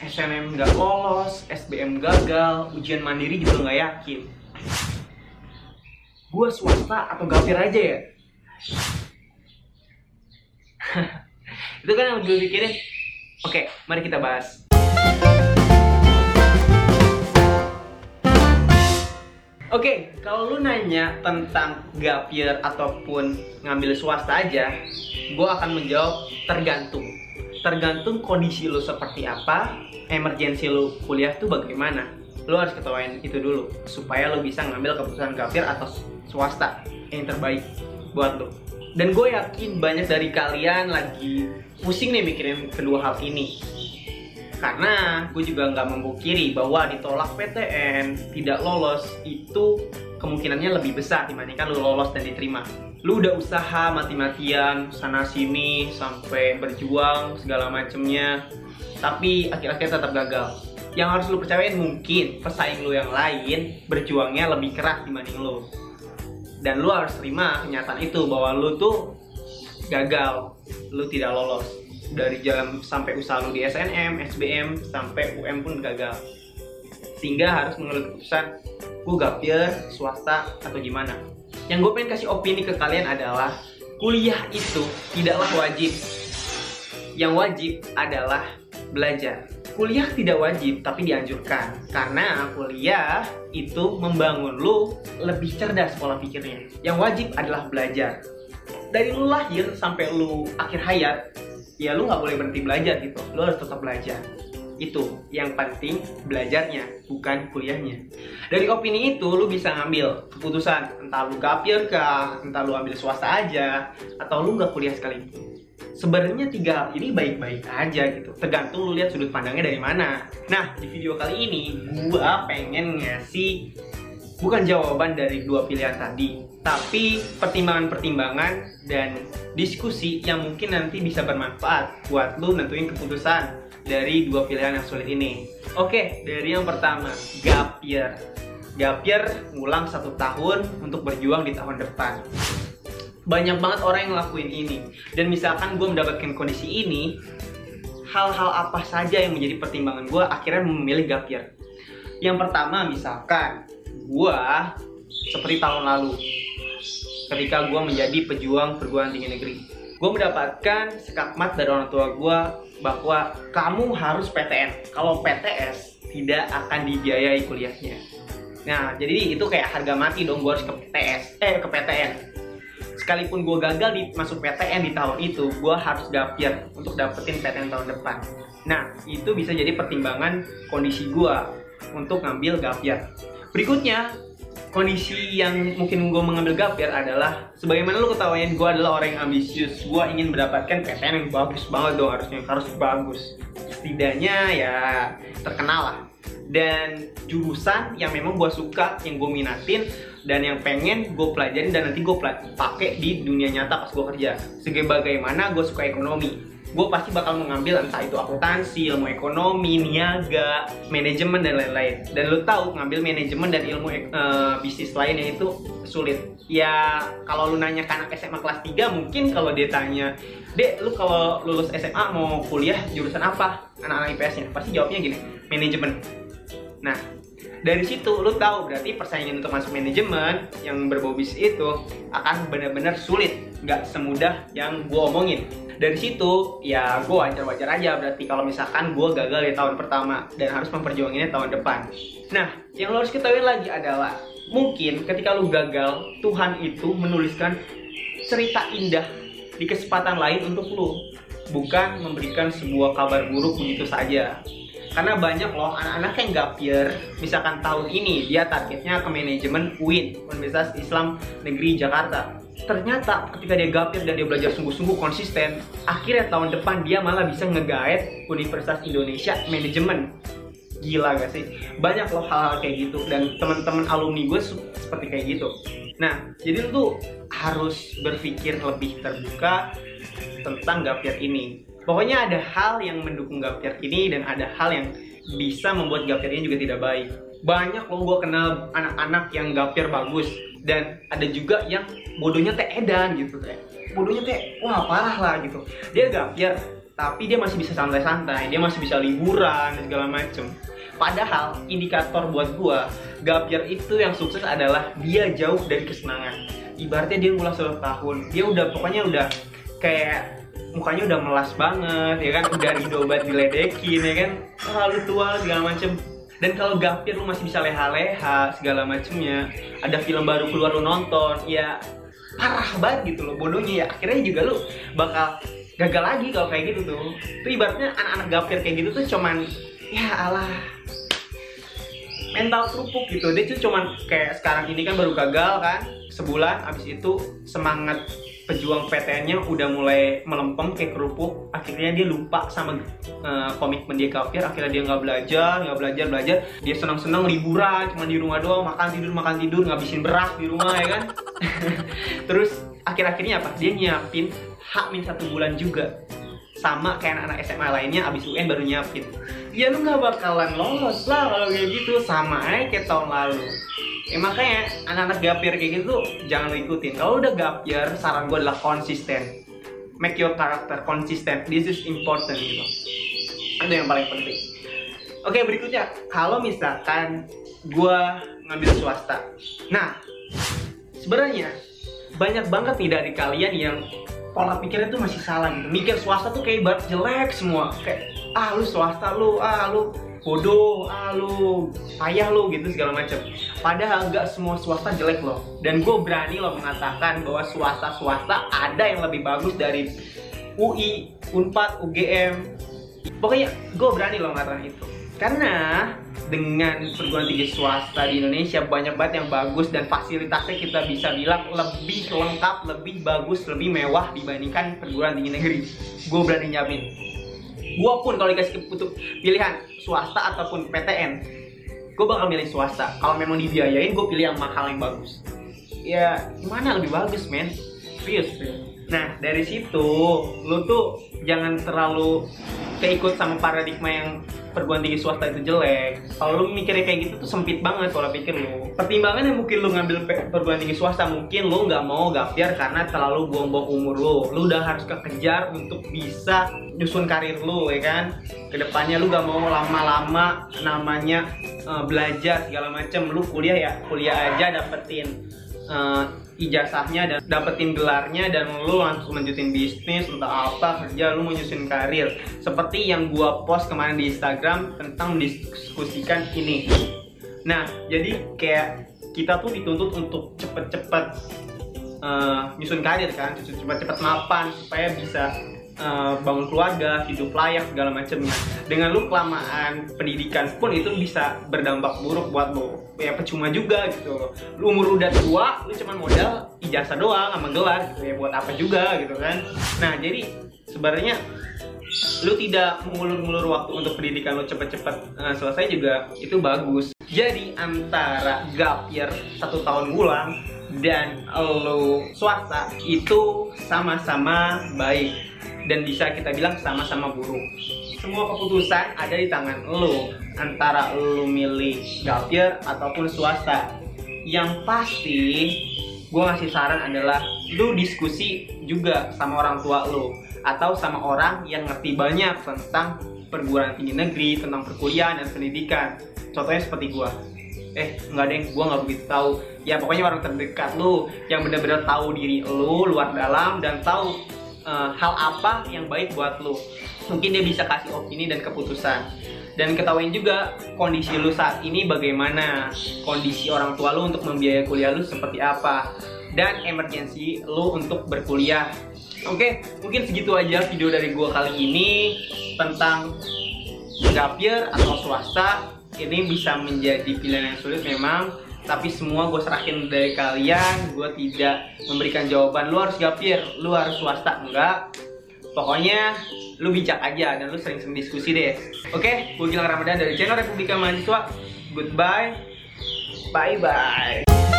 SNM nggak lolos, SBM gagal, ujian mandiri juga nggak yakin. Gua swasta atau gapir aja ya? Itu kan yang gue pikirin. Oke, mari kita bahas. Oke, kalau lu nanya tentang gap year ataupun ngambil swasta aja, gue akan menjawab tergantung. Tergantung kondisi lu seperti apa, emergensi lu kuliah tuh bagaimana. Lu harus ketahuin itu dulu, supaya lu bisa ngambil keputusan gap year atau swasta yang terbaik buat lu. Dan gue yakin banyak dari kalian lagi pusing nih mikirin kedua hal ini. Karena gue juga nggak memungkiri bahwa ditolak PTN, tidak lolos, itu kemungkinannya lebih besar dibandingkan lu lolos dan diterima. Lu udah usaha mati-matian, sana-sini, sampai berjuang, segala macemnya, tapi akhir-akhirnya tetap gagal. Yang harus lu percayain mungkin pesaing lu yang lain berjuangnya lebih keras dibanding lu. Dan lu harus terima kenyataan itu bahwa lu tuh gagal, lu tidak lolos. Dari jalan sampai usaha lu di SNM, SBM, sampai UM pun gagal. Sehingga harus mengambil keputusan, gue gap year, swasta, atau gimana. Yang gue pengen kasih opini ke kalian adalah, kuliah itu tidaklah wajib. Yang wajib adalah belajar. Kuliah tidak wajib, tapi dianjurkan. Karena kuliah itu membangun lu lebih cerdas pola pikirnya. Yang wajib adalah belajar. Dari lu lahir sampai lu akhir hayat, ya lu nggak boleh berhenti belajar gitu, lu harus tetap belajar. Itu yang penting, belajarnya, bukan kuliahnya. Dari opini itu lu bisa ngambil keputusan, entah lu gap year kah, entah lu ambil swasta aja, atau lu nggak kuliah sekalipun. Sebenarnya tiga hal ini baik-baik aja gitu, tergantung lu lihat sudut pandangnya dari mana. Nah, di video kali ini gua pengen ngasih bukan jawaban dari dua pilihan tadi, tapi pertimbangan-pertimbangan dan diskusi yang mungkin nanti bisa bermanfaat buat lu nentuin keputusan dari dua pilihan yang sulit ini. Oke, dari yang pertama, gap year. Gap year ngulang 1 tahun untuk berjuang di tahun depan. Banyak banget orang yang ngelakuin ini. Dan misalkan gue mendapatkan kondisi ini, hal-hal apa saja yang menjadi pertimbangan gue akhirnya memilih gap year. Yang pertama, misalkan gue seperti tahun lalu, ketika gue menjadi pejuang perguruan tinggi negeri, gue mendapatkan skakmat dari orang tua gue bahwa kamu harus PTN. Kalau PTS tidak akan dibiayai kuliahnya. Nah, jadi itu kayak harga mati dong, gue harus ke PTN. Sekalipun gue gagal masuk PTN di tahun itu, gue harus gap year untuk dapetin PTN tahun depan. Nah, itu bisa jadi pertimbangan kondisi gue untuk ngambil gap year. Berikutnya, kondisi yang mungkin gue mengambil gap year adalah, sebagaimana lu ketahuin, gue adalah orang yang ambisius. Gue ingin mendapatkan PTN yang bagus banget dong, harus bagus. Setidaknya ya terkenal lah. Dan jurusan yang memang gue suka, yang gue minatin, dan yang pengen gue pelajarin dan nanti gue pakai di dunia nyata pas gue kerja. Sebagaimana gue suka ekonomi, gue pasti bakal mengambil entah itu akuntansi, ilmu ekonomi, niaga, manajemen, dan lain-lain. Dan lu tahu ngambil manajemen dan ilmu bisnis lainnya itu sulit. Ya kalau lu nanya ke anak SMA kelas 3, mungkin kalau dia tanya, "Dek, lu kalau lulus SMA mau kuliah jurusan apa?" Anak-anak IPS-nya pasti jawabnya gini, manajemen. Nah, dari situ lu tahu berarti persaingan untuk masuk manajemen yang berbau bisnis itu akan benar-benar sulit, nggak semudah yang gue omongin. Dari situ ya gue wajar-wajar aja berarti kalau misalkan gue gagal di tahun pertama dan harus memperjuanginnya tahun depan. Nah, yang lo harus ketahui lagi adalah mungkin ketika lu gagal, Tuhan itu menuliskan cerita indah di kesempatan lain untuk lu, bukan memberikan sebuah kabar buruk begitu saja. Karena banyak loh anak-anak yang gap year, misalkan tahun ini dia targetnya ke manajemen UIN, Universitas Islam Negeri Jakarta. Ternyata ketika dia gap year dan dia belajar sungguh-sungguh konsisten, akhirnya tahun depan dia malah bisa ngegaet Universitas Indonesia manajemen. Gila gak sih? Banyak loh hal-hal kayak gitu, dan teman-teman alumni gue seperti kayak gitu. Nah, jadi lu tuh harus berpikir lebih terbuka tentang gap year ini. Pokoknya ada hal yang mendukung gap year ini dan ada hal yang bisa membuat gap year ini juga tidak baik. Banyak loh gue kenal anak-anak yang gap year bagus, dan ada juga yang bodohnya teh edan gitu teh. Bodohnya teh wah parah lah gitu. Dia gap year tapi dia masih bisa santai-santai, dia masih bisa liburan dan segala macem. Padahal indikator buat gua, gap year itu yang sukses adalah dia jauh dari kesenangan. Ibaratnya dia ngulang 1 tahun, dia udah pokoknya udah kayak mukanya udah melas banget, ya kan, udah ridho banget diledekin, ya kan, lu tua segala macem. Dan kalau gap year lu masih bisa leha-leha segala macemnya, ada film baru keluar lu nonton, ya parah banget gitu loh, bodohnya ya. Akhirnya juga lu bakal gagal lagi kalau kayak gitu tuh. Itu ibaratnya anak-anak gap year kayak gitu tuh cuman, ya alah, mental kerupuk gitu. Dia tuh cuman kayak sekarang ini kan baru gagal kan, sebulan, abis itu semangat pejuang PTN-nya udah mulai melempem kayak kerupuk. Akhirnya dia lupa sama komitmen dia gap year. Akhirnya dia nggak belajar. Dia senang-senang liburan, cuma di rumah doang, makan tidur, ngabisin beras di rumah, ya kan. Terus akhir-akhirnya apa? Dia nyiapin H-1 bulan juga, sama kayak anak SMA lainnya, abis UN baru nyiapin. Ya lu nggak bakalan lolos lah kalau kayak gitu, sama aja kayak tahun lalu. Makanya anak-anak gap year kayak gitu jangan lo ikutin. Kalau udah gap year, saran gue adalah konsisten. Make your character consistent. This is important gitu. Itu yang paling penting. Oke, berikutnya, kalau misalkan gue ngambil swasta. Nah, sebenarnya banyak banget nih dari kalian yang pola pikirnya tuh masih salah gitu. Mikir swasta tuh kayak ibarat jelek semua. Kayak, lu swasta lu bodoh, lu payah lu gitu segala macam. Padahal nggak semua swasta jelek loh. Dan gue berani loh mengatakan bahwa swasta ada yang lebih bagus dari UI, Unpad, UGM. Pokoknya gue berani loh mengatakan itu. Karena dengan perguruan tinggi swasta di Indonesia banyak banget yang bagus dan fasilitasnya kita bisa bilang lebih lengkap, lebih bagus, lebih mewah dibandingkan perguruan tinggi negeri. Gue berani nyamin. Gue pun kalau dikasih pilihan swasta ataupun PTN, gue bakal milih swasta. Kalau memang dibiayain, gue pilih yang mahal yang bagus. Ya, gimana lebih bagus, men? Serius. Nah, dari situ, lo tuh jangan terlalu keikut sama paradigma yang perguruan tinggi swasta itu jelek. Kalau lu mikirnya kayak gitu tuh sempit banget pola pikir lu. Pertimbangan yang mungkin lu ngambil perguruan tinggi swasta, mungkin lu nggak mau gap year karena terlalu buang-buang umur lu. Lu udah harus kekejar untuk bisa nyusun karir lu, ya kan. Kedepannya lu nggak mau lama-lama namanya belajar segala macem. Lu kuliah ya kuliah aja, dapetin ijazahnya dan dapetin gelarnya, dan lu langsung lanjutin bisnis entah apa, kerja, lu mau nyusun karir. Seperti yang gua post kemarin di Instagram tentang mendiskusikan ini. Nah, jadi kayak kita tuh dituntut untuk cepet-cepet nyusun karir kan, cepet-cepet mapan supaya bisa bangun keluarga, hidup layak segala macamnya. Dengan lu kelamaan pendidikan pun itu bisa berdampak buruk buat lu. Ya percuma juga gitu. Lu umur udah tua, lu cuma modal ijazah doang sama gelar gitu ya, buat apa juga gitu kan. Nah, jadi sebenarnya lu tidak mengulur-ngulur waktu untuk pendidikan lu cepet-cepet selesai juga itu bagus. Jadi antara gap year 1 tahun ngulang dan lu swasta itu sama-sama baik dan bisa kita bilang sama-sama buruk. Semua keputusan ada di tangan lu, antara lu milih gap year ataupun swasta. Yang pasti gue ngasih saran adalah lu diskusi juga sama orang tua lu atau sama orang yang ngerti banyak tentang perguruan tinggi negeri, tentang perkuliahan dan pendidikan. Contohnya seperti gue. Enggak deh, gue nggak begitu tahu. Ya pokoknya orang terdekat lu yang benar-benar tahu diri lu luar dalam dan tahu hal apa yang baik buat lu. Mungkin dia bisa kasih opini dan keputusan. Dan ketahuin juga kondisi lu saat ini bagaimana, kondisi orang tua lu untuk membiayai kuliah lu seperti apa, dan emergensi lu untuk berkuliah. Oke, mungkin segitu aja video dari gua kali ini tentang gap year atau swasta. Ini bisa menjadi pilihan yang sulit memang, tapi semua gue serahin dari kalian. Gue tidak memberikan jawaban lu harus gap year, lu harus swasta, enggak. Pokoknya lu bijak aja dan lu sering-sering diskusi deh. Oke, gue Gilang Ramadan dari channel Republika Mahasiswa. Goodbye, bye bye.